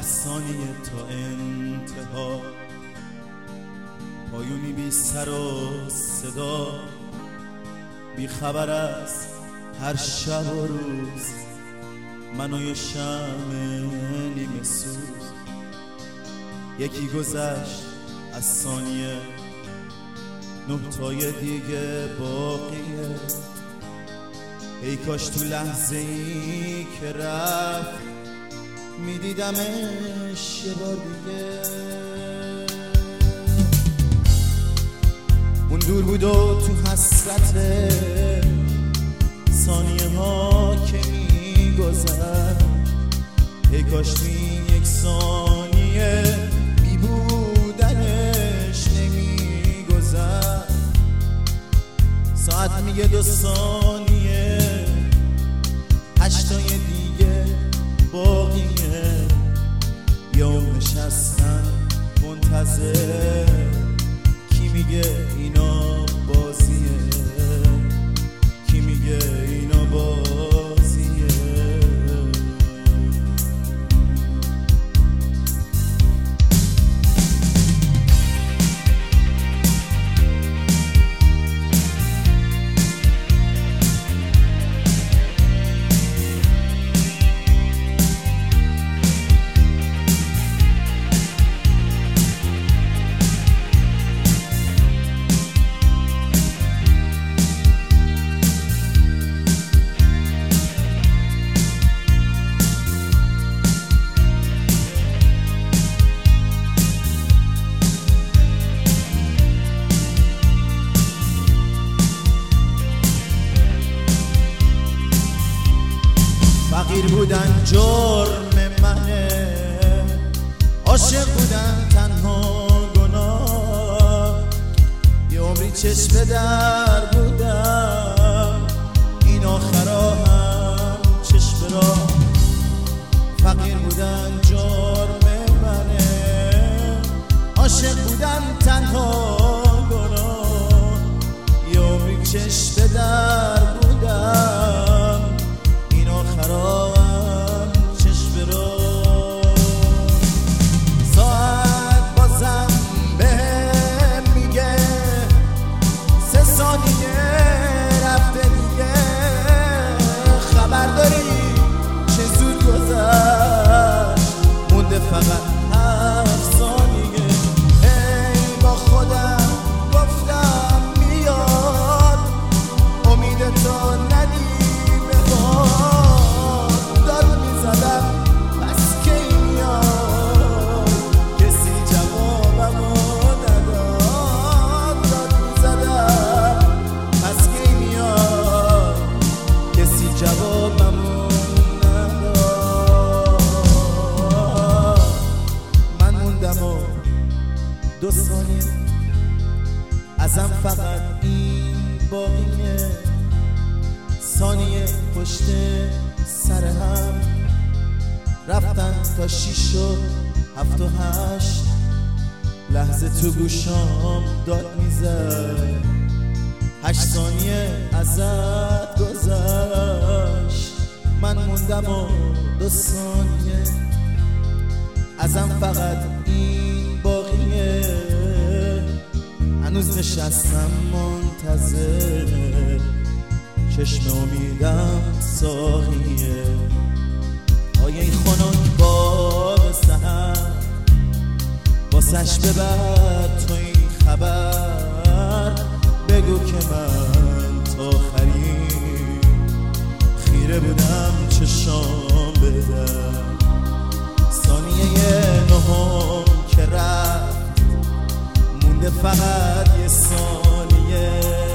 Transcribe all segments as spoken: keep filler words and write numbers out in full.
ثانیه تا انتها، پایونی بی سر و صدا، بی خبر از هر شب و روز، من و یه شمع نیمه سوز. یکی گذشت از ثانیه، نه تای دیگه باقیه. ای کاش تو لحظه ای که رفت میدیدمش یه بار دیگه. اون دور بود و تو حسرت ثانیه ها که میگذشت. ای کاش تو این یک ثانیه بی بودنش نمیگذشت. ساعت میگه دو ثانیه، هشتای دیگه باقیه. یا نشستن منتظر، کی میگه اینا بازیه، کی میگه اینا بازیه. فقیر بودن جرم منه، عاشق بودن تنها گناه. یه عمری چشم در بودم، این آخرا هم چشم را. فقیر بودن جرم منه، عاشق بودن تنها گناه. یه عمری چشم در بودم، خرابم چشم رو. ساعت بازم بهم میگه سه ثانیه رفته دیگه. خبر داری چه زود گذشت، مونده فقط هفت ثانیه. ای با خودم گفتم میاد، امید تو ندیم باد. دو ثانیه ازم فقط این باقیه. ثانیه پشت سر هم رفتن تا شیش و هفت و هشت. لحظه تو گوشام داد میزد، هشت ثانیه ازت گذشت. من موندم و دو ثانیه ازم فقط این باقیه. هنوز نشستم منتظر، چشم امیدم ساقیه. آیه ای خنک باب سحر، واسش ببر تو این خبر. بگو که من تا آخری خیره بودم چشام بدم. ثانیه نهم که رفت، مونده فقط یه ثانیه.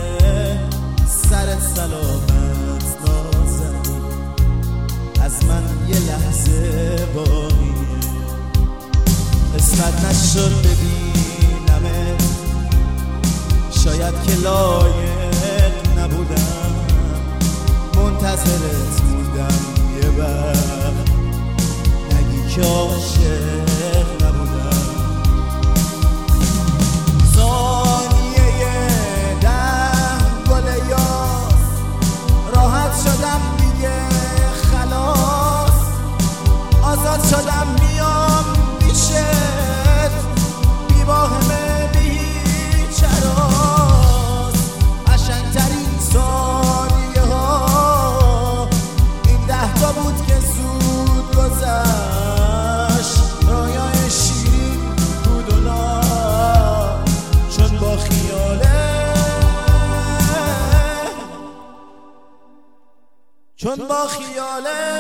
سر سلامت نازنین، از من یه لحظه باقیه. قسمت نشد ببینمت، شاید که لایق نبودم. منتظرت موندم یه وقت، نگی که عاشق نبودم. ثانیه ده گل یاس، راحت شدم دیگه خلاص. آزاد شدم میام با خیالت